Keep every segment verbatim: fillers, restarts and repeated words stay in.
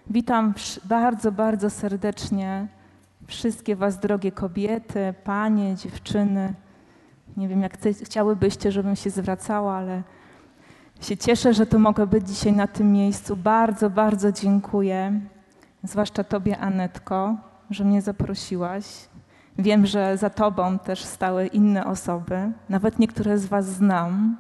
Witam bardzo, bardzo serdecznie wszystkie was, drogie kobiety, panie, dziewczyny. Nie wiem, jak chciałybyście, żebym się zwracała, ale się cieszę, że to mogę być dzisiaj na tym miejscu. Bardzo, bardzo dziękuję, zwłaszcza tobie, Anetko, że mnie zaprosiłaś. Wiem, że za tobą też stały inne osoby. Nawet niektóre z was znam.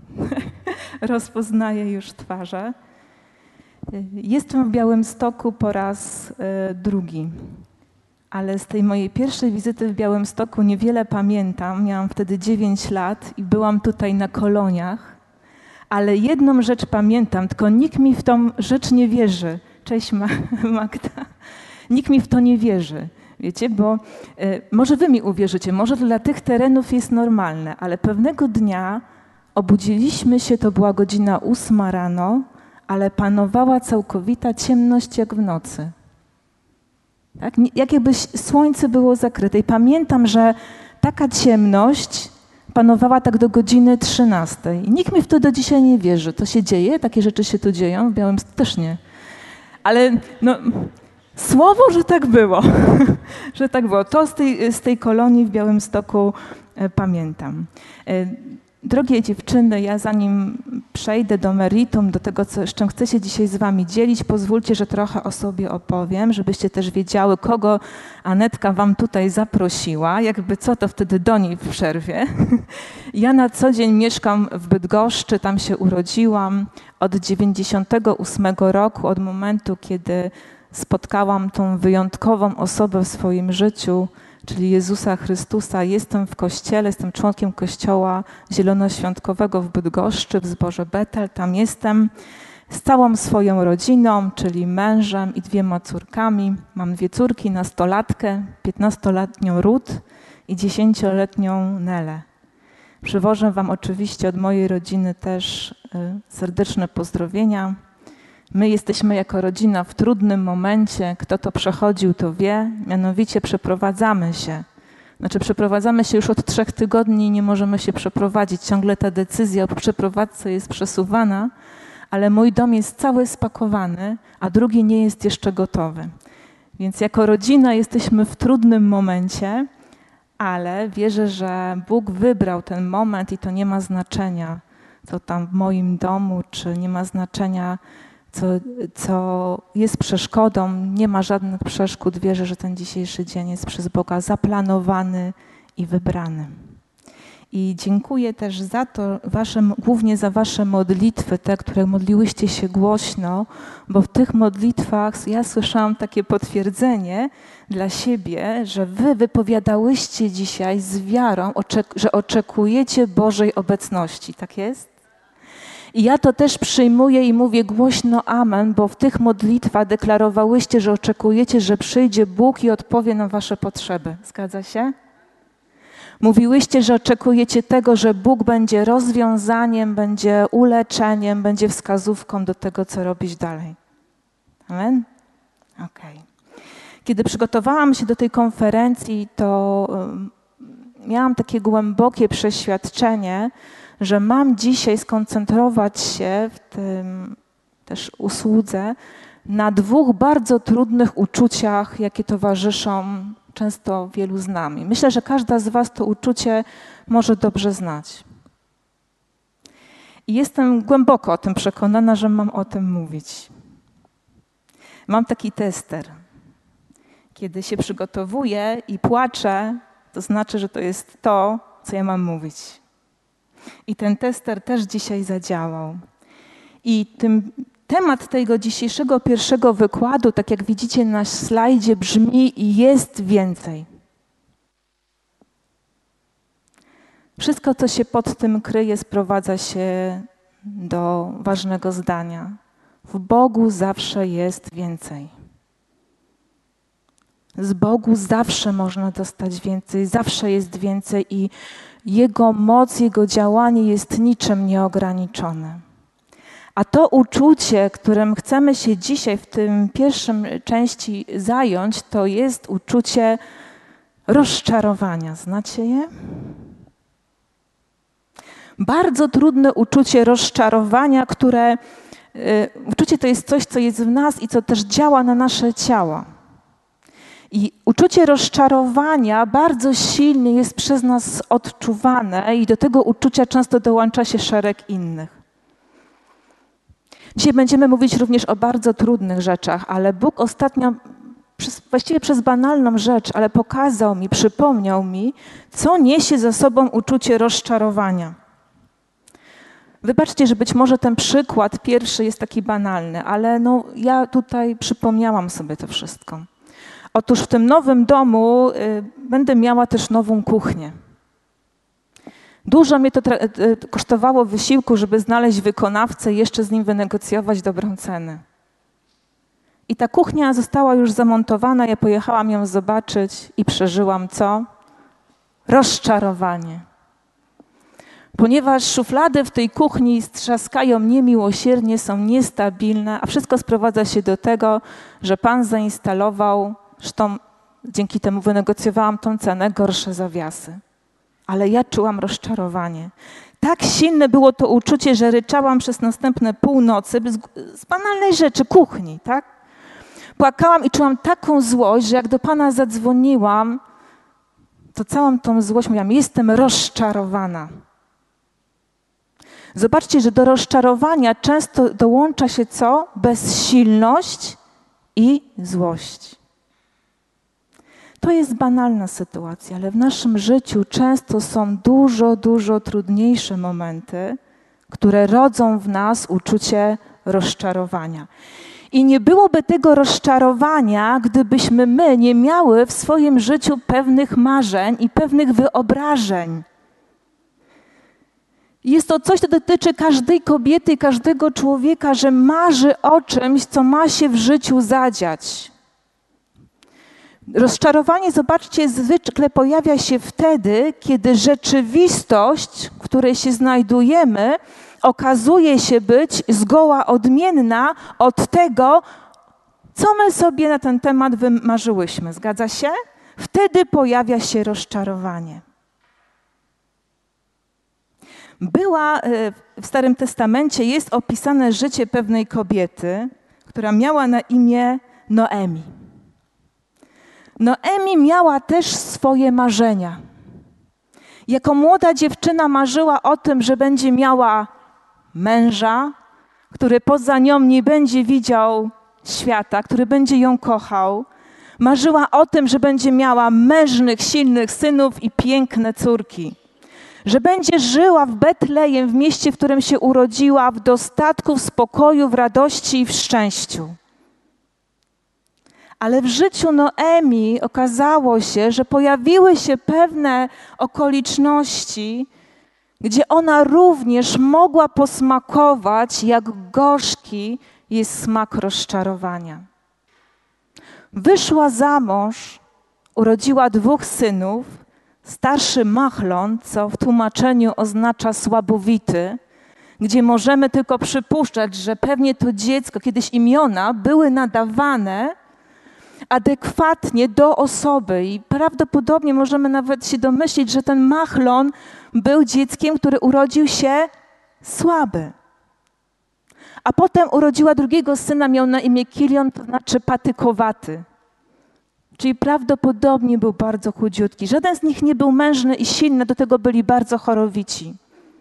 Rozpoznaję już twarze. Jestem w Białymstoku po raz y, drugi, ale z tej mojej pierwszej wizyty w Białymstoku niewiele pamiętam. Miałam wtedy dziewięć lat i byłam tutaj na koloniach, ale jedną rzecz pamiętam, tylko nikt mi w tą rzecz nie wierzy. Cześć Magda. Nikt mi w to nie wierzy, wiecie, bo y, może wy mi uwierzycie, może dla tych terenów jest normalne, ale pewnego dnia obudziliśmy się, to była godzina ósma rano, ale panowała całkowita ciemność jak w nocy. Tak? Jak jakby słońce było zakryte. I pamiętam, że taka ciemność panowała tak do godziny trzynastej. I nikt mi w to do dzisiaj nie wierzy. To się dzieje? Takie rzeczy się tu dzieją? W Białymstoku też nie. Ale no, słowo, że tak było. że tak było. To z tej, z tej kolonii w Białymstoku e, pamiętam. E, Drogie dziewczyny, ja zanim przejdę do meritum, do tego, co, z czym chcę się dzisiaj z wami dzielić, pozwólcie, że trochę o sobie opowiem, żebyście też wiedziały, kogo Anetka wam tutaj zaprosiła, jakby co, to wtedy do niej w przerwie. Ja na co dzień mieszkam w Bydgoszczy, tam się urodziłam od dziewięćdziesiątego ósmego roku, od momentu, kiedy spotkałam tą wyjątkową osobę w swoim życiu, czyli Jezusa Chrystusa. Jestem w kościele, jestem członkiem kościoła zielonoświątkowego w Bydgoszczy, w zborze Betel. Tam jestem z całą swoją rodziną, czyli mężem i dwiema córkami. Mam dwie córki, nastolatkę, piętnastoletnią Ruth i dziesięcioletnią Nelę. Przywożę wam oczywiście od mojej rodziny też y, serdeczne pozdrowienia. My jesteśmy jako rodzina w trudnym momencie. Kto to przechodził, to wie. Mianowicie przeprowadzamy się. Znaczy przeprowadzamy się już od trzech tygodni i nie możemy się przeprowadzić. Ciągle ta decyzja o przeprowadzce jest przesuwana, ale mój dom jest cały spakowany, a drugi nie jest jeszcze gotowy. Więc jako rodzina jesteśmy w trudnym momencie, ale wierzę, że Bóg wybrał ten moment i to nie ma znaczenia, co tam w moim domu, czy nie ma znaczenia, Co, co jest przeszkodą, nie ma żadnych przeszkód. Wierzę, że ten dzisiejszy dzień jest przez Boga zaplanowany i wybrany. I dziękuję też za to, wasze, głównie za wasze modlitwy, te, które modliłyście się głośno, bo w tych modlitwach ja słyszałam takie potwierdzenie dla siebie, że wy wypowiadałyście dzisiaj z wiarą, że oczekujecie Bożej obecności. Tak jest? I ja to też przyjmuję i mówię głośno amen, bo w tych modlitwach deklarowałyście, że oczekujecie, że przyjdzie Bóg i odpowie na wasze potrzeby. Zgadza się? Mówiłyście, że oczekujecie tego, że Bóg będzie rozwiązaniem, będzie uleczeniem, będzie wskazówką do tego, co robić dalej. Amen? Okej. Okay. Kiedy przygotowałam się do tej konferencji, to um, miałam takie głębokie przeświadczenie, że mam dzisiaj skoncentrować się w tym też usłudze na dwóch bardzo trudnych uczuciach, jakie towarzyszą często wielu z nami. Myślę, że każda z was to uczucie może dobrze znać. I jestem głęboko o tym przekonana, że mam o tym mówić. Mam taki tester. Kiedy się przygotowuję i płaczę, to znaczy, że to jest to, co ja mam mówić. I ten tester też dzisiaj zadziałał. I tym, temat tego dzisiejszego pierwszego wykładu, tak jak widzicie na slajdzie, brzmi jest więcej. Wszystko, co się pod tym kryje, sprowadza się do ważnego zdania. W Bogu zawsze jest więcej. Z Bogu zawsze można dostać więcej, zawsze jest więcej i Jego moc, Jego działanie jest niczym nieograniczone. A to uczucie, którym chcemy się dzisiaj w tym pierwszym części zająć, to jest uczucie rozczarowania. Znacie je? Bardzo trudne uczucie rozczarowania, które Uczucie to jest coś, co jest w nas i co też działa na nasze ciało. I uczucie rozczarowania bardzo silnie jest przez nas odczuwane i do tego uczucia często dołącza się szereg innych. Dzisiaj będziemy mówić również o bardzo trudnych rzeczach, ale Bóg ostatnio, przez, właściwie przez banalną rzecz, ale pokazał mi, przypomniał mi, co niesie za sobą uczucie rozczarowania. Wybaczcie, że być może ten przykład pierwszy jest taki banalny, ale no, ja tutaj przypomniałam sobie to wszystko. Otóż w tym nowym domu y, będę miała też nową kuchnię. Dużo mnie to y, kosztowało wysiłku, żeby znaleźć wykonawcę i jeszcze z nim wynegocjować dobrą cenę. I ta kuchnia została już zamontowana, ja pojechałam ją zobaczyć i przeżyłam co? Rozczarowanie. Ponieważ szuflady w tej kuchni strzaskają niemiłosiernie, są niestabilne, a wszystko sprowadza się do tego, że Pan zainstalował, zresztą dzięki temu wynegocjowałam tą cenę, gorsze zawiasy. Ale ja czułam rozczarowanie. Tak silne było to uczucie, że ryczałam przez następne północy z, z banalnej rzeczy, kuchni, tak? Płakałam i czułam taką złość, że jak do Pana zadzwoniłam, to całą tą złość mówiłam, jestem rozczarowana. Zobaczcie, że do rozczarowania często dołącza się co? Bezsilność i złość. To jest banalna sytuacja, ale w naszym życiu często są dużo, dużo trudniejsze momenty, które rodzą w nas uczucie rozczarowania. I nie byłoby tego rozczarowania, gdybyśmy my nie miały w swoim życiu pewnych marzeń i pewnych wyobrażeń. Jest to coś, co dotyczy każdej kobiety, każdego człowieka, że marzy o czymś, co ma się w życiu zadziać. Rozczarowanie, zobaczcie, zwykle pojawia się wtedy, kiedy rzeczywistość, w której się znajdujemy, okazuje się być zgoła odmienna od tego, co my sobie na ten temat wymarzyłyśmy. Zgadza się? Wtedy pojawia się rozczarowanie. Była w Starym Testamencie, jest opisane życie pewnej kobiety, która miała na imię Noemi. Noemi miała też swoje marzenia. Jako młoda dziewczyna marzyła o tym, że będzie miała męża, który poza nią nie będzie widział świata, który będzie ją kochał. Marzyła o tym, że będzie miała mężnych, silnych synów i piękne córki. Że będzie żyła w Betlejem, w mieście, w którym się urodziła, w dostatku, w spokoju, w radości i w szczęściu. Ale w życiu Noemi okazało się, że pojawiły się pewne okoliczności, gdzie ona również mogła posmakować, jak gorzki jest smak rozczarowania. Wyszła za mąż, urodziła dwóch synów, starszy Machlon, co w tłumaczeniu oznacza słabowity, gdzie możemy tylko przypuszczać, że pewnie to dziecko, kiedyś imiona były nadawane adekwatnie do osoby i prawdopodobnie możemy nawet się domyślić, że ten Machlon był dzieckiem, który urodził się słaby. A potem urodziła drugiego syna, miał na imię Kilion, to znaczy patykowaty. Czyli prawdopodobnie był bardzo chudziutki. Żaden z nich nie był mężny i silny, do tego byli bardzo chorowici.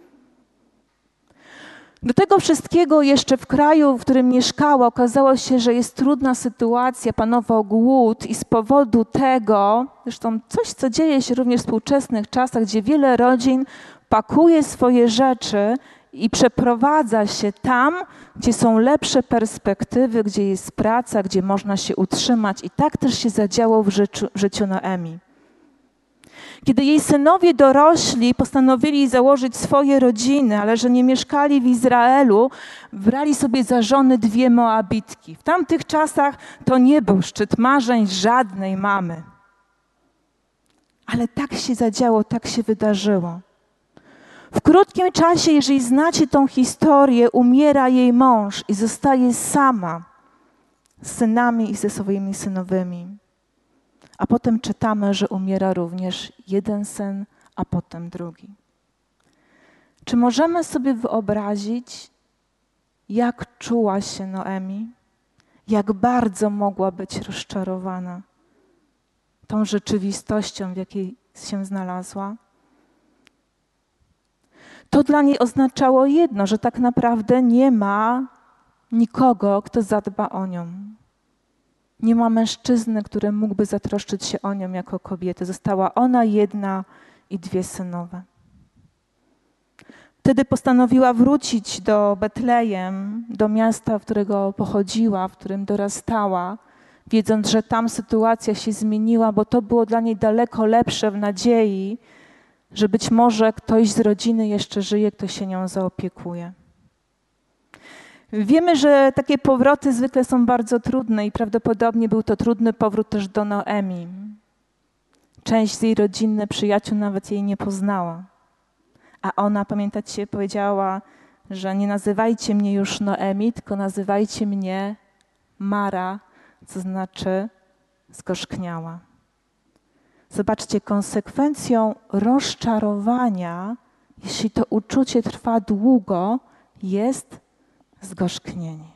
Do tego wszystkiego jeszcze w kraju, w którym mieszkała, okazało się, że jest trudna sytuacja, panował głód i z powodu tego, zresztą coś, co dzieje się również w współczesnych czasach, gdzie wiele rodzin pakuje swoje rzeczy i przeprowadza się tam, gdzie są lepsze perspektywy, gdzie jest praca, gdzie można się utrzymać. I tak też się zadziało w życiu, w życiu Noemi. Kiedy jej synowie dorośli, postanowili założyć swoje rodziny, ale że nie mieszkali w Izraelu, brali sobie za żony dwie Moabitki. W tamtych czasach to nie był szczyt marzeń żadnej mamy. Ale tak się zadziało, tak się wydarzyło. W krótkim czasie, jeżeli znacie tą historię, umiera jej mąż i zostaje sama z synami i ze swoimi synowymi. A potem czytamy, że umiera również jeden syn, a potem drugi. Czy możemy sobie wyobrazić, jak czuła się Noemi, jak bardzo mogła być rozczarowana tą rzeczywistością, w jakiej się znalazła. To dla niej oznaczało jedno, że tak naprawdę nie ma nikogo, kto zadba o nią. Nie ma mężczyzny, który mógłby zatroszczyć się o nią jako kobietę. Została ona jedna i dwie synowe. Wtedy postanowiła wrócić do Betlejem, do miasta, w którego pochodziła, w którym dorastała, wiedząc, że tam sytuacja się zmieniła, bo to było dla niej daleko lepsze, w nadziei, że być może ktoś z rodziny jeszcze żyje, kto się nią zaopiekuje. Wiemy, że takie powroty zwykle są bardzo trudne i prawdopodobnie był to trudny powrót też do Noemi. Część z jej rodziny, przyjaciół nawet jej nie poznała. A ona, pamiętacie, powiedziała, że nie nazywajcie mnie już Noemi, tylko nazywajcie mnie Mara, co znaczy zgorzkniała. Zobaczcie, konsekwencją rozczarowania, jeśli to uczucie trwa długo, jest zgorzknienie.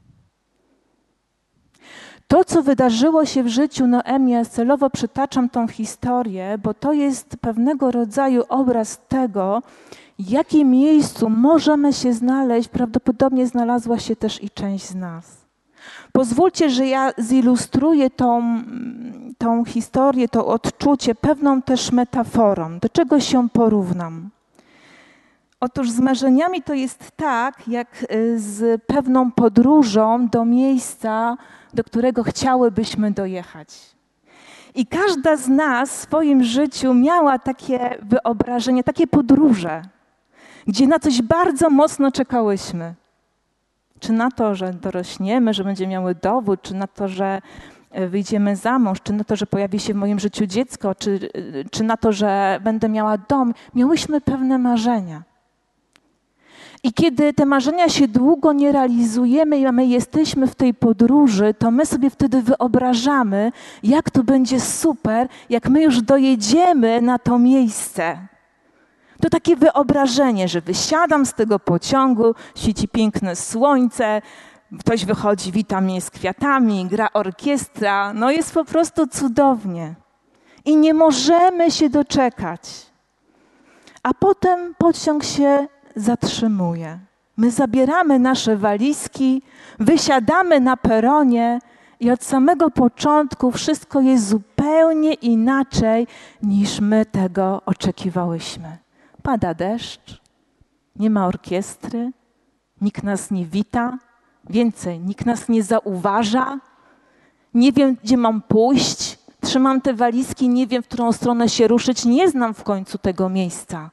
To, co wydarzyło się w życiu Noemi, ja celowo przytaczam tą historię, bo to jest pewnego rodzaju obraz tego, w jakim miejscu możemy się znaleźć. Prawdopodobnie znalazła się też i część z nas. Pozwólcie, że ja zilustruję tą, tą historię, to odczucie pewną też metaforą. Do czego się porównam? Otóż z marzeniami to jest tak, jak z pewną podróżą do miejsca, do którego chciałybyśmy dojechać. I każda z nas w swoim życiu miała takie wyobrażenie, takie podróże, gdzie na coś bardzo mocno czekałyśmy. Czy na to, że dorośniemy, że będziemy miały dowód, czy na to, że wyjdziemy za mąż, czy na to, że pojawi się w moim życiu dziecko, czy, czy na to, że będę miała dom. Miałyśmy pewne marzenia. I kiedy te marzenia się długo nie realizujemy i my jesteśmy w tej podróży, to my sobie wtedy wyobrażamy, jak to będzie super, jak my już dojedziemy na to miejsce. To takie wyobrażenie, że wysiadam z tego pociągu, świeci piękne słońce, ktoś wychodzi, wita mnie z kwiatami, gra orkiestra, no jest po prostu cudownie. I nie możemy się doczekać. A potem pociąg się zatrzymuje. My zabieramy nasze walizki, wysiadamy na peronie i od samego początku wszystko jest zupełnie inaczej, niż my tego oczekiwałyśmy. Pada deszcz, nie ma orkiestry, nikt nas nie wita, więcej, nikt nas nie zauważa, nie wiem, gdzie mam pójść, trzymam te walizki, nie wiem, w którą stronę się ruszyć, nie znam w końcu tego miejsca.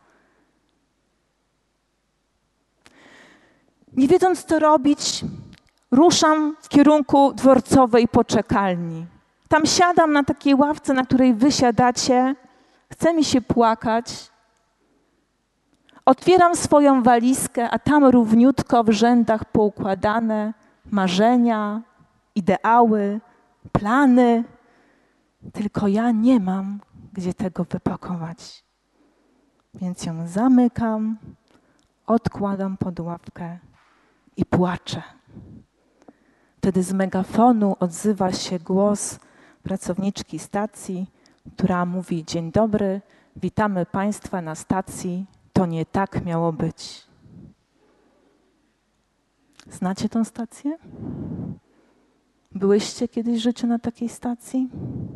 Nie wiedząc, co robić, ruszam w kierunku dworcowej poczekalni. Tam siadam na takiej ławce, na której wy siadacie, chce mi się płakać. Otwieram swoją walizkę, a tam równiutko w rzędach poukładane marzenia, ideały, plany. Tylko ja nie mam gdzie tego wypakować. Więc ją zamykam, odkładam pod ławkę i płaczę. Wtedy z megafonu odzywa się głos pracowniczki stacji, która mówi: dzień dobry, witamy Państwa na stacji. To nie tak miało być. Znacie tą stację? Byłyście kiedyś w życiu na takiej stacji?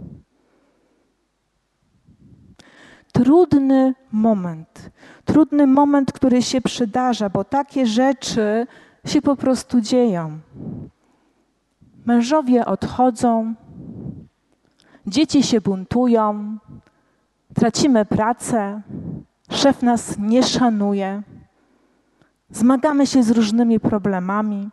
Trudny moment. Trudny moment, który się przydarza, bo takie rzeczy się po prostu dzieją. Mężowie odchodzą, dzieci się buntują, tracimy pracę, szef nas nie szanuje, zmagamy się z różnymi problemami.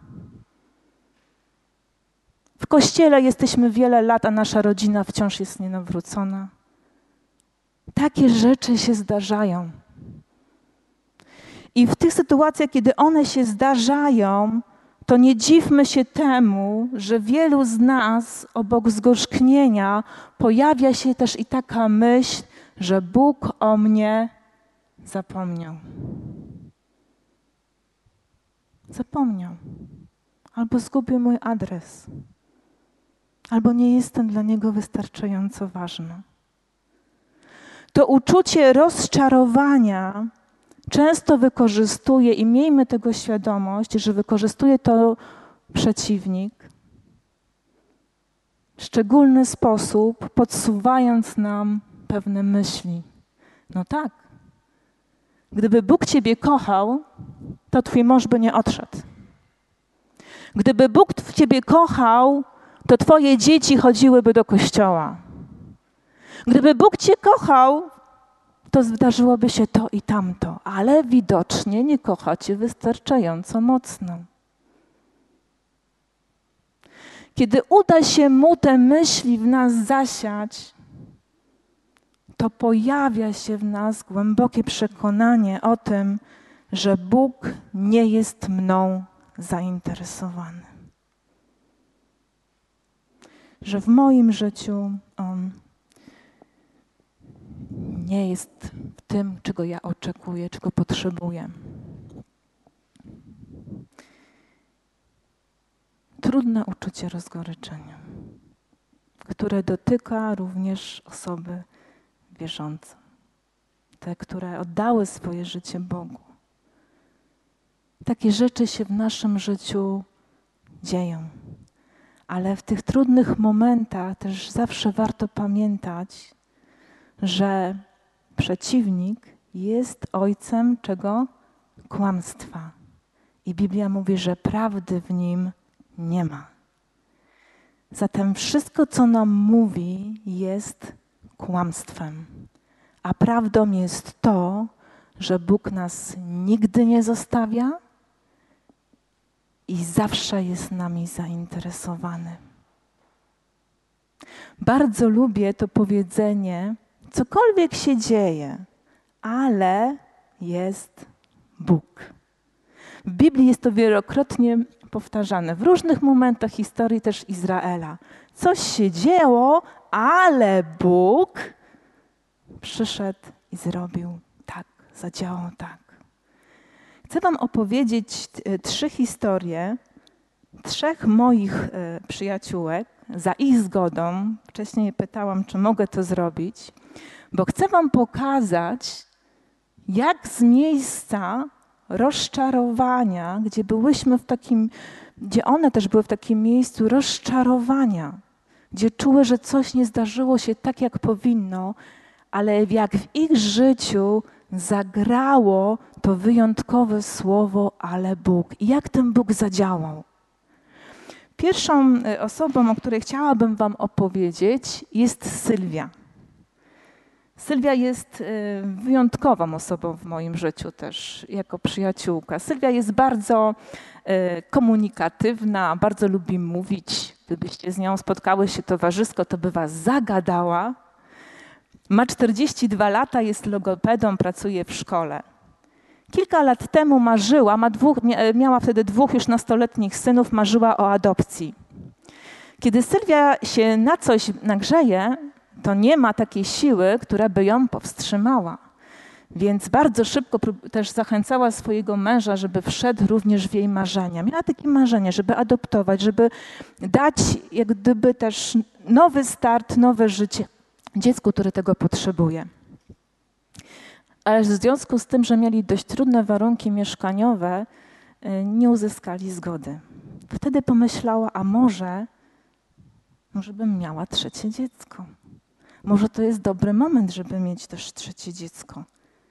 W kościele jesteśmy wiele lat, a nasza rodzina wciąż jest nienawrócona. Takie rzeczy się zdarzają. I w tych sytuacjach, kiedy one się zdarzają, to nie dziwmy się temu, że wielu z nas obok zgorzknienia pojawia się też i taka myśl, że Bóg o mnie zapomniał. zapomniał, albo zgubił mój adres, albo nie jestem dla niego wystarczająco ważna. To uczucie rozczarowania często wykorzystuje, i miejmy tego świadomość, że wykorzystuje to przeciwnik w szczególny sposób, podsuwając nam pewne myśli. No tak, gdyby Bóg ciebie kochał, to twój mąż by nie odszedł. Gdyby Bóg ciebie kochał, to twoje dzieci chodziłyby do kościoła. Gdyby Bóg cię kochał, to zdarzyłoby się to i tamto, ale widocznie nie kocha cię wystarczająco mocno. Kiedy uda się mu te myśli w nas zasiać, to pojawia się w nas głębokie przekonanie o tym, że Bóg nie jest mną zainteresowany. Że w moim życiu On nie jest w tym, czego ja oczekuję, czego potrzebuję. Trudne uczucie rozgoryczenia, które dotyka również osoby wierzące, te, które oddały swoje życie Bogu. Takie rzeczy się w naszym życiu dzieją, ale w tych trudnych momentach też zawsze warto pamiętać, że przeciwnik jest ojcem czego? Kłamstwa. I Biblia mówi, że prawdy w nim nie ma. Zatem wszystko, co nam mówi, jest kłamstwem. A prawdą jest to, że Bóg nas nigdy nie zostawia i zawsze jest nami zainteresowany. Bardzo lubię to powiedzenie, cokolwiek się dzieje, ale jest Bóg. W Biblii jest to wielokrotnie powtarzane. W różnych momentach historii też Izraela. Coś się działo, ale Bóg przyszedł i zrobił tak, zadziałał tak. Chcę wam opowiedzieć trzy historie trzech moich przyjaciółek za ich zgodą. Wcześniej pytałam, czy mogę to zrobić, bo chcę wam pokazać, jak z miejsca rozczarowania, gdzie byłyśmy w takim, gdzie one też były w takim miejscu rozczarowania, gdzie czuły, że coś nie zdarzyło się tak, jak powinno, ale jak w ich życiu zagrało to wyjątkowe słowo, ale Bóg. I jak ten Bóg zadziałał. Pierwszą osobą, o której chciałabym wam opowiedzieć, jest Sylwia. Sylwia jest wyjątkową osobą w moim życiu też, jako przyjaciółka. Sylwia jest bardzo komunikatywna, bardzo lubi mówić. Gdybyście z nią spotkały się towarzysko, to by was zagadała. Ma czterdzieści dwa lata, jest logopedą, pracuje w szkole. Kilka lat temu marzyła, ma dwóch, miała wtedy dwóch już nastoletnich synów, marzyła o adopcji. Kiedy Sylwia się na coś nagrzeje, to nie ma takiej siły, która by ją powstrzymała. Więc bardzo szybko też zachęcała swojego męża, żeby wszedł również w jej marzenia. Miała takie marzenie, żeby adoptować, żeby dać jak gdyby też nowy start, nowe życie dziecku, które tego potrzebuje. Ale w związku z tym, że mieli dość trudne warunki mieszkaniowe, nie uzyskali zgody. Wtedy pomyślała, a może, może bym miała trzecie dziecko. Może to jest dobry moment, żeby mieć też trzecie dziecko.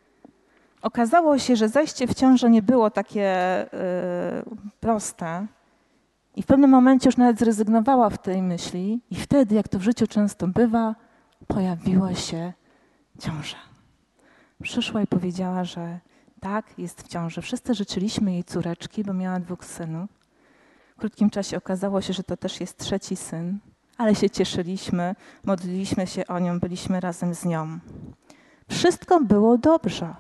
Okazało się, że zajście w ciążę nie było takie yy, proste i w pewnym momencie już nawet zrezygnowała w tej myśli i wtedy, jak to w życiu często bywa, pojawiła się ciąża. Przyszła i powiedziała, że tak, jest w ciąży. Wszyscy życzyliśmy jej córeczki, bo miała dwóch synów. W krótkim czasie okazało się, że to też jest trzeci syn, ale się cieszyliśmy, modliliśmy się o nią, byliśmy razem z nią. Wszystko było dobrze.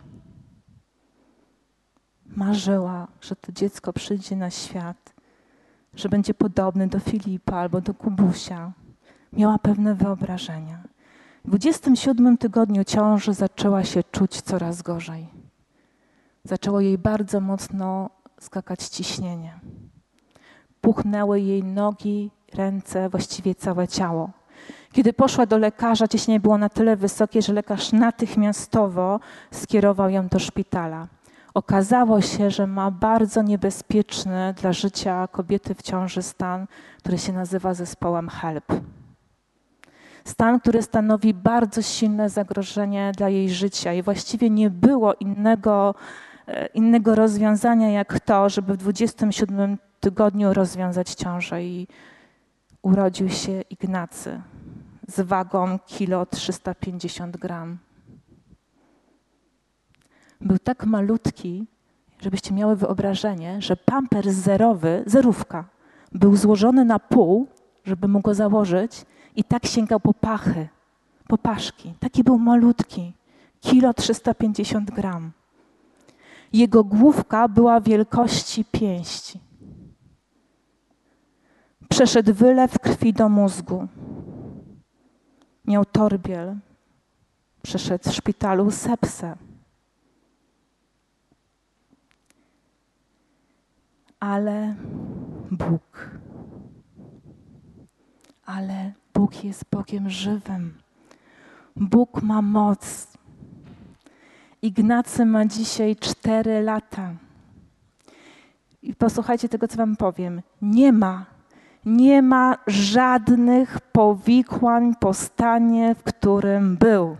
Marzyła, że to dziecko przyjdzie na świat, że będzie podobny do Filipa albo do Kubusia. Miała pewne wyobrażenia. W dwudziestym siódmym tygodniu ciąży zaczęła się czuć coraz gorzej. Zaczęło jej bardzo mocno skakać ciśnienie. Puchnęły jej nogi, ręce, właściwie całe ciało. Kiedy poszła do lekarza, ciśnienie było na tyle wysokie, że lekarz natychmiastowo skierował ją do szpitala. Okazało się, że ma bardzo niebezpieczny dla życia kobiety w ciąży stan, który się nazywa zespołem HELLP. Stan, który stanowi bardzo silne zagrożenie dla jej życia i właściwie nie było innego, innego rozwiązania jak to, żeby w dwudziestym siódmym tygodniu rozwiązać ciążę i urodził się Ignacy z wagą kilo trzysta pięćdziesiąt gram. Był tak malutki, żebyście miały wyobrażenie, że pampers zerowy, zerówka, był złożony na pół, żeby mu go założyć i tak sięgał po pachy, po paszki. Taki był malutki, kilo trzysta pięćdziesiąt gram. Jego główka była wielkości pięści. Przeszedł wylew krwi do mózgu. Miał torbiel. Przeszedł w szpitalu sepsę. Ale Bóg, ale Bóg jest Bogiem żywym. Bóg ma moc. Ignacy ma dzisiaj cztery lata. I posłuchajcie tego, co wam powiem. Nie ma, nie ma żadnych powikłań po stanie, w którym był.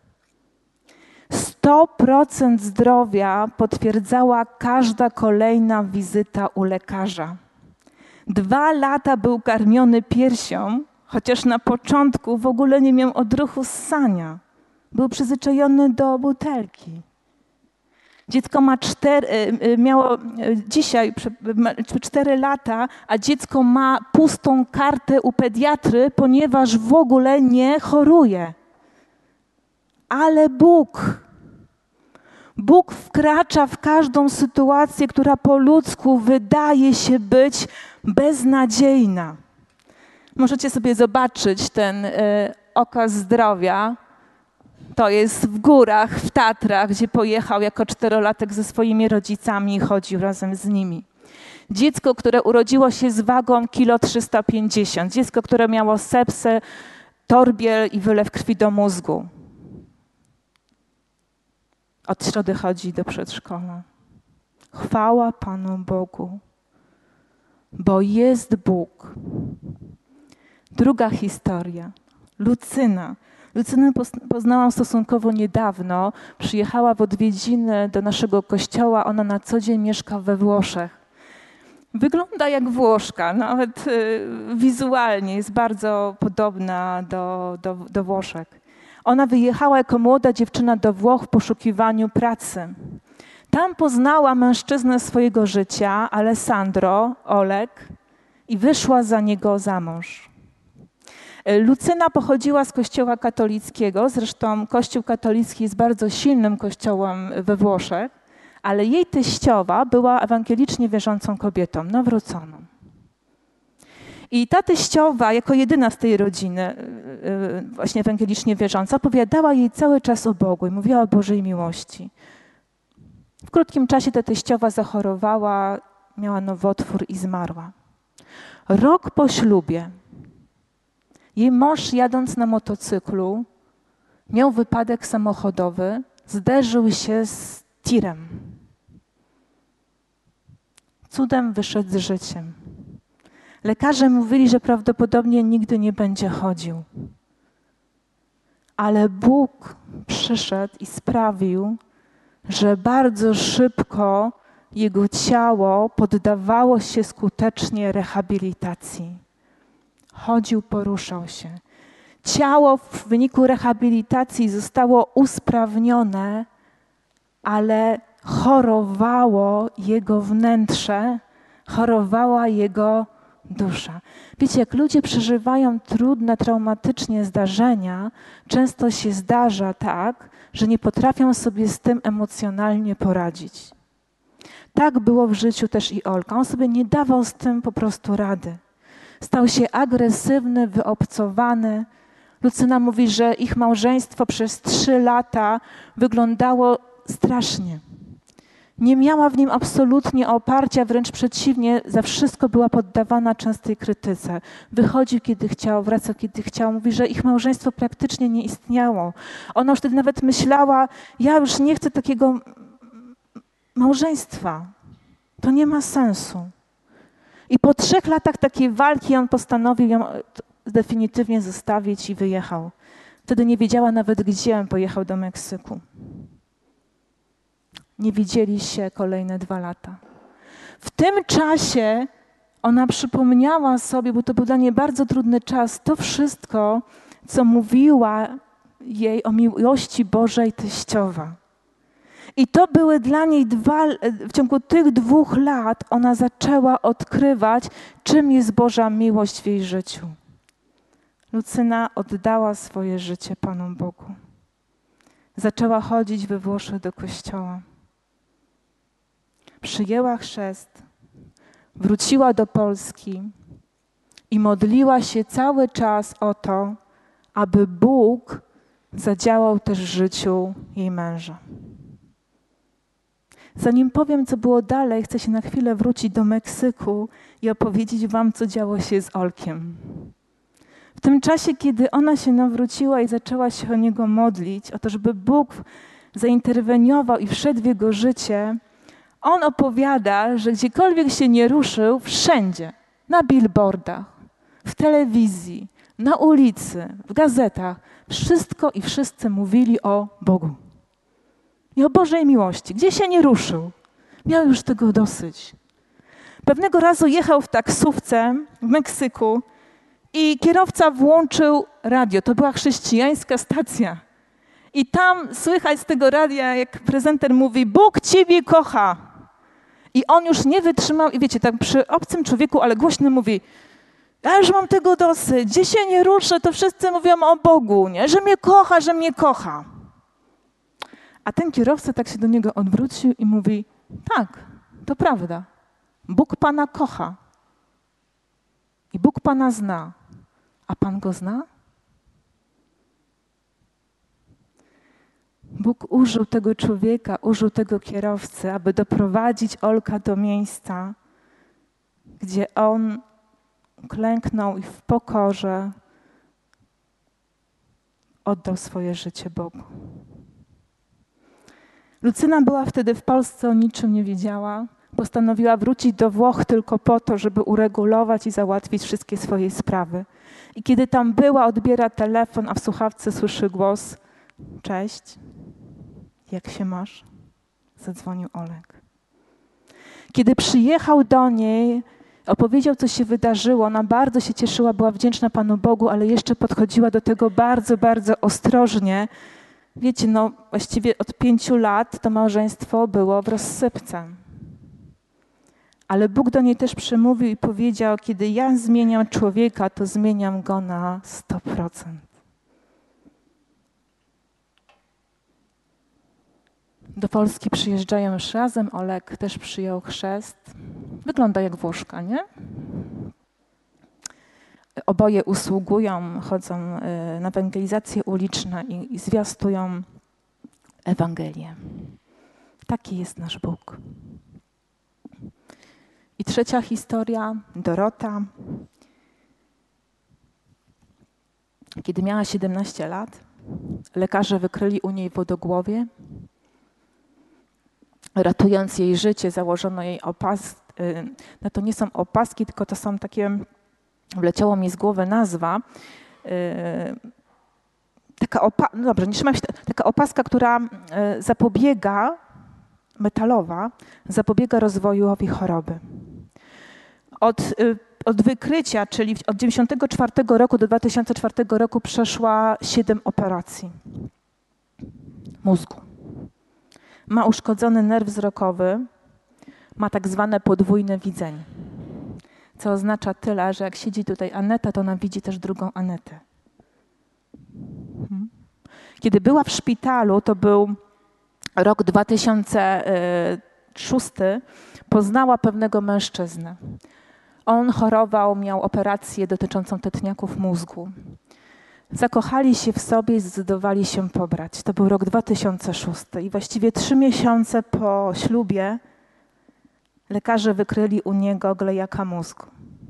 sto procent zdrowia potwierdzała każda kolejna wizyta u lekarza. Dwa lata był karmiony piersią, chociaż na początku w ogóle nie miał odruchu ssania. Był przyzwyczajony do butelki. Dziecko ma cztery, miało dzisiaj cztery lata, a dziecko ma pustą kartę u pediatry, ponieważ w ogóle nie choruje. Ale Bóg, Bóg wkracza w każdą sytuację, która po ludzku wydaje się być beznadziejna. Możecie sobie zobaczyć ten y, okaz zdrowia. To jest w górach, w Tatrach, gdzie pojechał jako czterolatek ze swoimi rodzicami i chodził razem z nimi. Dziecko, które urodziło się z wagą kilo trzysta pięćdziesiąt. Dziecko, które miało sepsę, torbiel i wylew krwi do mózgu. Od środy chodzi do przedszkola. Chwała Panu Bogu, bo jest Bóg. Druga historia. Lucyna. Lucynę poznałam stosunkowo niedawno. Przyjechała w odwiedziny do naszego kościoła. Ona na co dzień mieszka we Włoszech. Wygląda jak Włoszka, nawet y, wizualnie jest bardzo podobna do, do, do Włoszek. Ona wyjechała jako młoda dziewczyna do Włoch w poszukiwaniu pracy. Tam poznała mężczyznę swojego życia, Alessandro, Oleg, i wyszła za niego za mąż. Lucyna pochodziła z kościoła katolickiego, zresztą kościół katolicki jest bardzo silnym kościołem we Włoszech, ale jej teściowa była ewangelicznie wierzącą kobietą, nawróconą. I ta teściowa, jako jedyna z tej rodziny, właśnie ewangelicznie wierząca, opowiadała jej cały czas o Bogu i mówiła o Bożej miłości. W krótkim czasie ta teściowa zachorowała, miała nowotwór i zmarła. Rok po ślubie jej mąż, jadąc na motocyklu, miał wypadek samochodowy, zderzył się z tirem. Cudem wyszedł z życiem. Lekarze mówili, że prawdopodobnie nigdy nie będzie chodził. Ale Bóg przyszedł i sprawił, że bardzo szybko jego ciało poddawało się skutecznie rehabilitacji. Chodził, poruszał się. Ciało w wyniku rehabilitacji zostało usprawnione, ale chorowało jego wnętrze, chorowała jego dusza. Wiecie, jak ludzie przeżywają trudne, traumatycznie zdarzenia, często się zdarza tak, że nie potrafią sobie z tym emocjonalnie poradzić. Tak było w życiu też i Olka. On sobie nie dawał z tym po prostu rady. Stał się agresywny, wyobcowany. Lucyna mówi, że ich małżeństwo przez trzy lata wyglądało strasznie. Nie miała w nim absolutnie oparcia, wręcz przeciwnie, za wszystko była poddawana częstej krytyce. Wychodził, kiedy chciał, wracał, kiedy chciał. Mówi, że ich małżeństwo praktycznie nie istniało. Ona już wtedy nawet myślała, ja już nie chcę takiego małżeństwa. To nie ma sensu. I po trzech latach takiej walki on postanowił ją definitywnie zostawić i wyjechał. Wtedy nie wiedziała nawet, gdzie on pojechał do Meksyku. Nie widzieli się kolejne dwa lata. W tym czasie ona przypomniała sobie, bo to był dla niej bardzo trudny czas, to wszystko, co mówiła jej o miłości Bożej teściowa. I to były dla niej dwa, w ciągu tych dwóch lat ona zaczęła odkrywać, czym jest Boża miłość w jej życiu. Lucyna oddała swoje życie Panu Bogu. Zaczęła chodzić we Włoszech do kościoła. Przyjęła chrzest, wróciła do Polski i modliła się cały czas o to, aby Bóg zadziałał też w życiu jej męża. Zanim powiem, co było dalej, chcę się na chwilę wrócić do Meksyku i opowiedzieć wam, co działo się z Olkiem. W tym czasie, kiedy ona się nawróciła i zaczęła się o niego modlić, o to, żeby Bóg zainterweniował i wszedł w jego życie, on opowiada, że gdziekolwiek się nie ruszył, wszędzie, na billboardach, w telewizji, na ulicy, w gazetach, wszystko i wszyscy mówili o Bogu. I o Bożej miłości. Gdzie się nie ruszył, miał już tego dosyć. Pewnego razu jechał w taksówce w Meksyku i kierowca włączył radio. To była chrześcijańska stacja. I tam słychać z tego radia, jak prezenter mówi, Bóg ciebie kocha. I on już nie wytrzymał i wiecie, tak przy obcym człowieku, ale głośno mówi, ja już mam tego dosyć, gdzie się nie ruszę, to wszyscy mówią o Bogu, nie? Że mnie kocha, że mnie kocha. A ten kierowca tak się do niego odwrócił i mówi, tak, to prawda, Bóg Pana kocha i Bóg Pana zna, a Pan Go zna? Bóg użył tego człowieka, użył tego kierowcy, aby doprowadzić Olka do miejsca, gdzie on klęknął i w pokorze oddał swoje życie Bogu. Lucyna była wtedy w Polsce, o niczym nie wiedziała. Postanowiła wrócić do Włoch tylko po to, żeby uregulować i załatwić wszystkie swoje sprawy. I kiedy tam była, odbiera telefon, a w słuchawce słyszy głos, cześć, jak się masz? Zadzwonił Olek. Kiedy przyjechał do niej, opowiedział, co się wydarzyło. Ona bardzo się cieszyła, była wdzięczna Panu Bogu, ale jeszcze podchodziła do tego bardzo, bardzo ostrożnie. Wiecie, no właściwie od pięciu lat to małżeństwo było w rozsypce. Ale Bóg do niej też przemówił i powiedział, kiedy ja zmieniam człowieka, to zmieniam go na sto procent. Do Polski przyjeżdżają już razem, Olek też przyjął chrzest. Wygląda jak Włoszka, nie? Oboje usługują, chodzą na ewangelizacje uliczne i, i zwiastują Ewangelię. Taki jest nasz Bóg. I trzecia historia, Dorota. Kiedy miała siedemnaście lat, lekarze wykryli u niej wodogłowie. Ratując jej życie, założono jej opaski. No to nie są opaski, tylko to są takie, wleciało mi z głowy nazwa, taka, opa no dobrze, nie trzymam się, taka opaska, która zapobiega, metalowa, zapobiega rozwojowi choroby. Od, od wykrycia, czyli od dziewięćdziesiątego czwartego roku do dwa tysiące czwartego roku przeszła siedem operacji mózgu. Ma uszkodzony nerw wzrokowy, ma tak zwane podwójne widzenie, co oznacza tyle, że jak siedzi tutaj Aneta, to ona widzi też drugą Anetę. Kiedy była w szpitalu, to był rok dwa tysiące szósty, poznała pewnego mężczyznę. On chorował, miał operację dotyczącą tetniaków mózgu. Zakochali się w sobie i zdecydowali się pobrać. To był rok dwa tysiące szósty i właściwie trzy miesiące po ślubie lekarze wykryli u niego glejaka mózgu.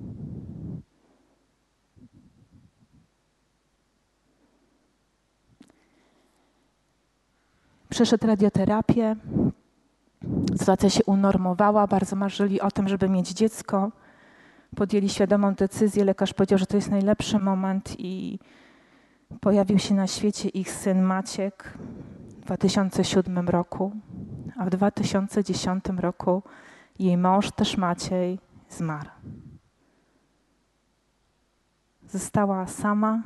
Przeszedł radioterapię, sytuacja się unormowała, bardzo marzyli o tym, żeby mieć dziecko. Podjęli świadomą decyzję, lekarz powiedział, że to jest najlepszy moment i pojawił się na świecie ich syn Maciek w dwa tysiące siódmym roku, a w dwa tysiące dziesiątym roku jej mąż, też Maciej, zmarł. Została sama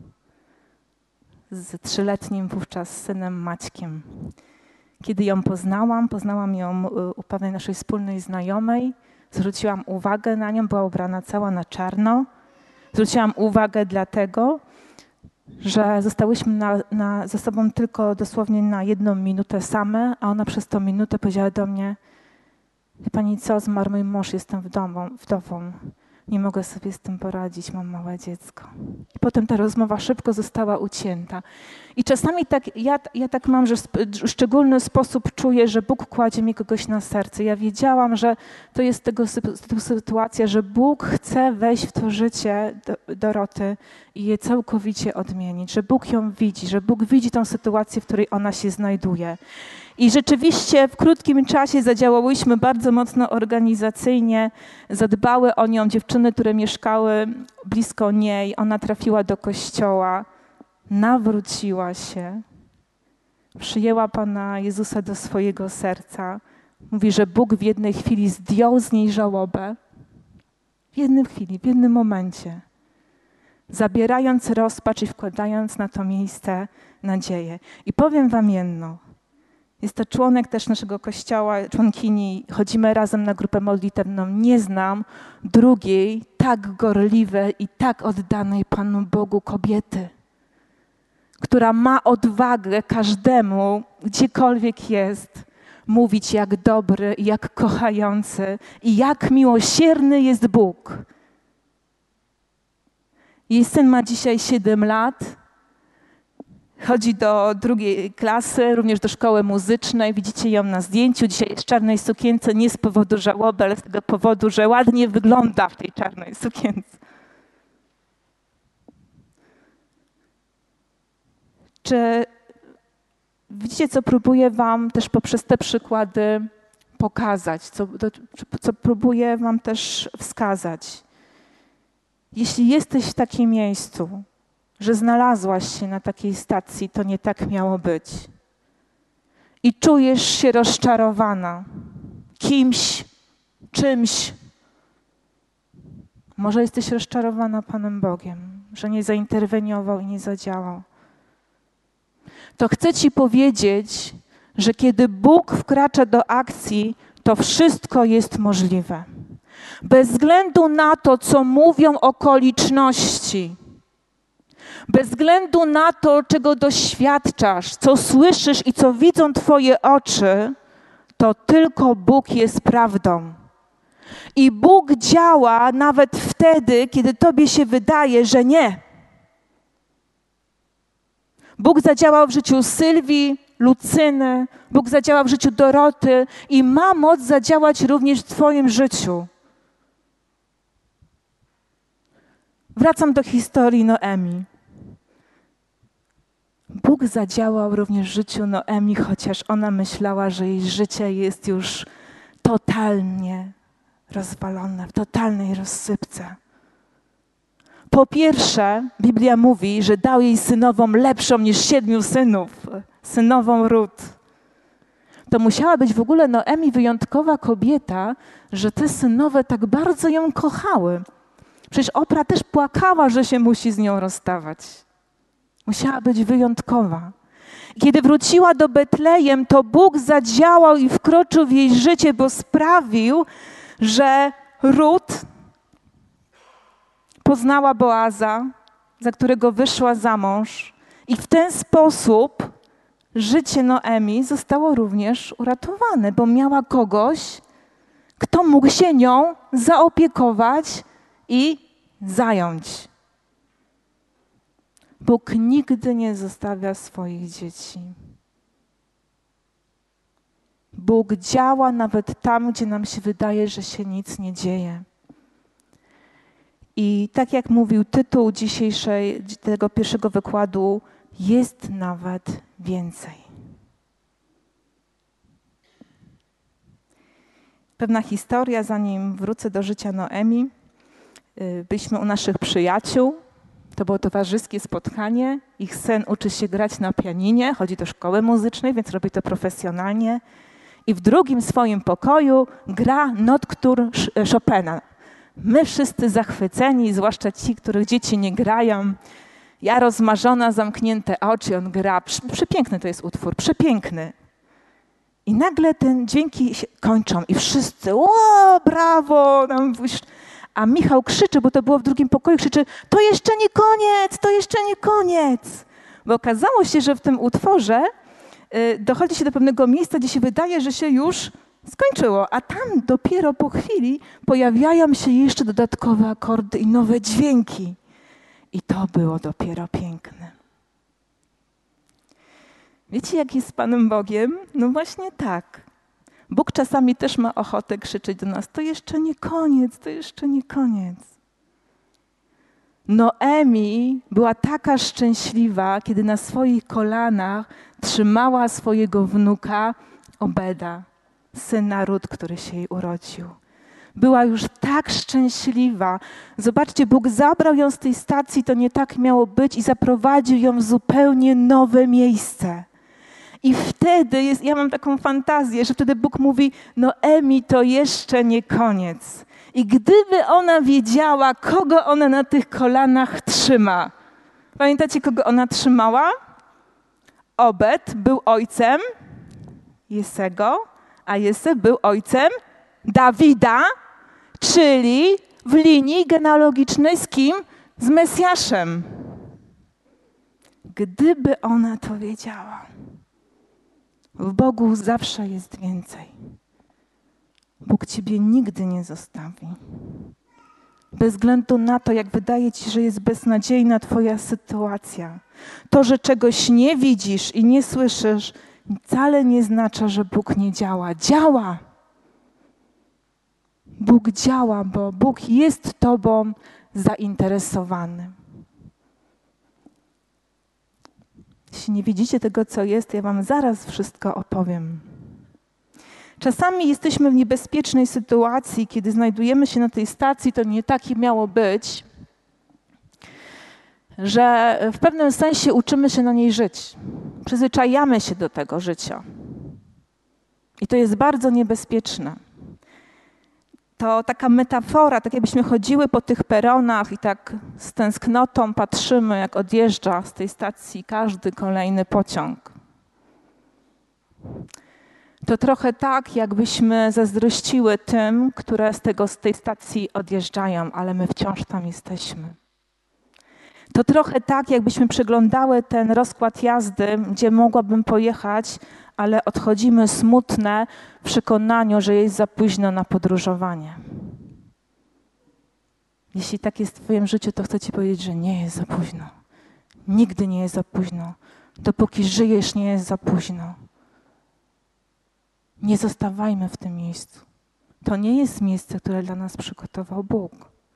z trzyletnim wówczas synem Maćkiem. Kiedy ją poznałam, poznałam ją u pewnej naszej wspólnej znajomej, zwróciłam uwagę na nią, była ubrana cała na czarno. Zwróciłam uwagę dlatego, że zostałyśmy na, na, ze sobą tylko dosłownie na jedną minutę same, a ona przez tą minutę powiedziała do mnie: wie pani co, zmarł mój mąż, jestem wdową, wdową. Nie mogę sobie z tym poradzić, mam małe dziecko. I potem ta rozmowa szybko została ucięta. I czasami tak, ja, ja tak mam, że w szczególny sposób czuję, że Bóg kładzie mi kogoś na serce. Ja wiedziałam, że to jest tego typu sytuacja, że Bóg chce wejść w to życie do, Doroty i je całkowicie odmienić. Że Bóg ją widzi, że Bóg widzi tą sytuację, w której ona się znajduje. I rzeczywiście w krótkim czasie zadziałałyśmy bardzo mocno organizacyjnie, zadbały o nią dziewczyny, które mieszkały blisko niej. Ona trafiła do kościoła, nawróciła się, przyjęła Pana Jezusa do swojego serca. Mówi, że Bóg w jednej chwili zdjął z niej żałobę. W jednej chwili, w jednym momencie. Zabierając rozpacz i wkładając na to miejsce nadzieję. I powiem wam jedno. Jest to członek też naszego kościoła, członkini, chodzimy razem na grupę modlitewną. Nie znam drugiej tak gorliwej i tak oddanej Panu Bogu kobiety, która ma odwagę każdemu, gdziekolwiek jest, mówić, jak dobry, jak kochający i jak miłosierny jest Bóg. Jej syn ma dzisiaj siedem lat. Chodzi do drugiej klasy, również do szkoły muzycznej. Widzicie ją na zdjęciu. Dzisiaj jest w czarnej sukience, nie z powodu żałoby, ale z tego powodu, że ładnie wygląda w tej czarnej sukience. Czy widzicie, co próbuję wam też poprzez te przykłady pokazać, co, co próbuję wam też wskazać? Jeśli jesteś w takim miejscu, że znalazłaś się na takiej stacji, to nie tak miało być. I czujesz się rozczarowana kimś, czymś. Może jesteś rozczarowana Panem Bogiem, że nie zainterweniował i nie zadziałał. To chcę ci powiedzieć, że kiedy Bóg wkracza do akcji, to wszystko jest możliwe. Bez względu na to, co mówią okoliczności, bez względu na to, czego doświadczasz, co słyszysz i co widzą twoje oczy, to tylko Bóg jest prawdą. I Bóg działa nawet wtedy, kiedy tobie się wydaje, że nie. Bóg zadziałał w życiu Sylwii, Lucyny, Bóg zadziałał w życiu Doroty i ma moc zadziałać również w twoim życiu. Wracam do historii Noemi. Bóg zadziałał również w życiu Noemi, chociaż ona myślała, że jej życie jest już totalnie rozwalone, w totalnej rozsypce. Po pierwsze, Biblia mówi, że dał jej synowom lepszą niż siedmiu synów, synową Rut. To musiała być w ogóle Noemi wyjątkowa kobieta, że te synowe tak bardzo ją kochały. Przecież Opra też płakała, że się musi z nią rozstawać. Musiała być wyjątkowa. Kiedy wróciła do Betlejem, to Bóg zadziałał i wkroczył w jej życie, bo sprawił, że Rut poznała Boaza, za którego wyszła za mąż i w ten sposób życie Noemi zostało również uratowane, bo miała kogoś, kto mógł się nią zaopiekować i zająć. Bóg nigdy nie zostawia swoich dzieci. Bóg działa nawet tam, gdzie nam się wydaje, że się nic nie dzieje. I tak jak mówił tytuł dzisiejszej, tego pierwszego wykładu, jest nawet więcej. Pewna historia, zanim wrócę do życia Noemi. Byliśmy u naszych przyjaciół. To było towarzyskie spotkanie. Ich syn uczy się grać na pianinie, chodzi do szkoły muzycznej, więc robi to profesjonalnie. I w drugim swoim pokoju gra Nocturne Chopina. My wszyscy zachwyceni, zwłaszcza ci, których dzieci nie grają. Ja rozmarzona, zamknięte oczy, on gra. Przepiękny to jest utwór, przepiękny. I nagle te dźwięki się kończą i wszyscy, o, brawo! A Michał krzyczy, bo to było w drugim pokoju, krzyczy, to jeszcze nie koniec, to jeszcze nie koniec. Bo okazało się, że w tym utworze y, dochodzi się do pewnego miejsca, gdzie się wydaje, że się już skończyło, a tam dopiero po chwili pojawiają się jeszcze dodatkowe akordy i nowe dźwięki. I to było dopiero piękne. Wiecie, jak jest z Panem Bogiem? No właśnie tak. Bóg czasami też ma ochotę krzyczeć do nas, to jeszcze nie koniec, to jeszcze nie koniec. Noemi była taka szczęśliwa, kiedy na swoich kolanach trzymała swojego wnuka Obeda, syna Rut, który się jej urodził. Była już tak szczęśliwa. Zobaczcie, Bóg zabrał ją z tej stacji, to nie tak miało być i zaprowadził ją w zupełnie nowe miejsce. I wtedy jest, ja mam taką fantazję, że wtedy Bóg mówi, Noemi, to jeszcze nie koniec. I gdyby ona wiedziała, kogo ona na tych kolanach trzyma. Pamiętacie, kogo ona trzymała? Obed był ojcem Jesego, a Jesse był ojcem Dawida, czyli w linii genealogicznej z kim? Z Mesjaszem. Gdyby ona to wiedziała. W Bogu zawsze jest więcej. Bóg ciebie nigdy nie zostawi. Bez względu na to, jak wydaje ci się, że jest beznadziejna twoja sytuacja. To, że czegoś nie widzisz i nie słyszysz, wcale nie znaczy, że Bóg nie działa. Działa! Bóg działa, bo Bóg jest tobą zainteresowany. Jeśli nie widzicie tego, co jest, ja wam zaraz wszystko opowiem. Czasami jesteśmy w niebezpiecznej sytuacji, kiedy znajdujemy się na tej stacji, to nie takie miało być, że w pewnym sensie uczymy się na niej żyć. Przyzwyczajamy się do tego życia. I to jest bardzo niebezpieczne. To taka metafora, tak jakbyśmy chodziły po tych peronach i tak z tęsknotą patrzymy, jak odjeżdża z tej stacji każdy kolejny pociąg. To trochę tak, jakbyśmy zazdrościły tym, które z, tego, z tej stacji odjeżdżają, ale my wciąż tam jesteśmy. To trochę tak, jakbyśmy przeglądały ten rozkład jazdy, gdzie mogłabym pojechać, ale odchodzimy smutne w przekonaniu, że jest za późno na podróżowanie. Jeśli tak jest w twoim życiu, to chcę ci powiedzieć, że nie jest za późno. Nigdy nie jest za późno. Dopóki żyjesz, nie jest za późno. Nie zostawajmy w tym miejscu. To nie jest miejsce, które dla nas przygotował Bóg.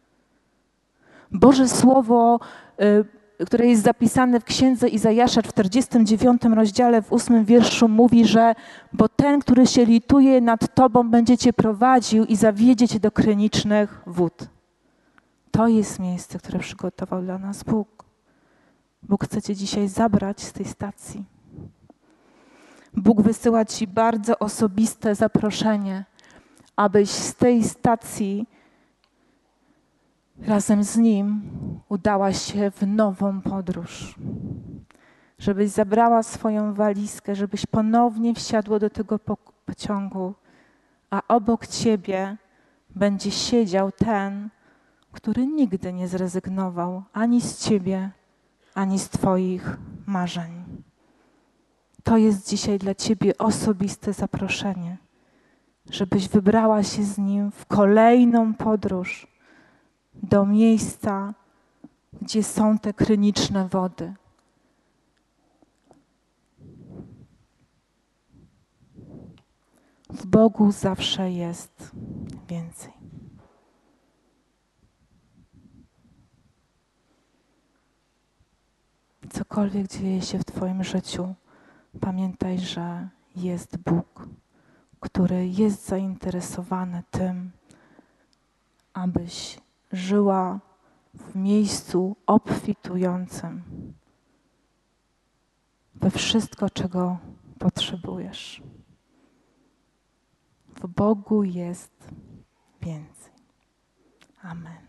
Boże Słowo, y, które jest zapisane w Księdze Izajasza w czterdziestym dziewiątym rozdziale, w ósmym wierszu mówi, że bo ten, który się lituje nad Tobą, będzie Cię prowadził i zawiedzie Cię do krynicznych wód. To jest miejsce, które przygotował dla nas Bóg. Bóg chce Cię dzisiaj zabrać z tej stacji. Bóg wysyła Ci bardzo osobiste zaproszenie, abyś z tej stacji razem z Nim udała się w nową podróż. Żebyś zabrała swoją walizkę, żebyś ponownie wsiadła do tego pociągu, a obok Ciebie będzie siedział ten, który nigdy nie zrezygnował ani z Ciebie, ani z Twoich marzeń. To jest dzisiaj dla Ciebie osobiste zaproszenie, żebyś wybrała się z Nim w kolejną podróż do miejsca, gdzie są te kryniczne wody. W Bogu zawsze jest więcej. Cokolwiek dzieje się w Twoim życiu, pamiętaj, że jest Bóg, który jest zainteresowany tym, abyś żyła w miejscu obfitującym we wszystko, czego potrzebujesz. W Bogu jest więcej. Amen.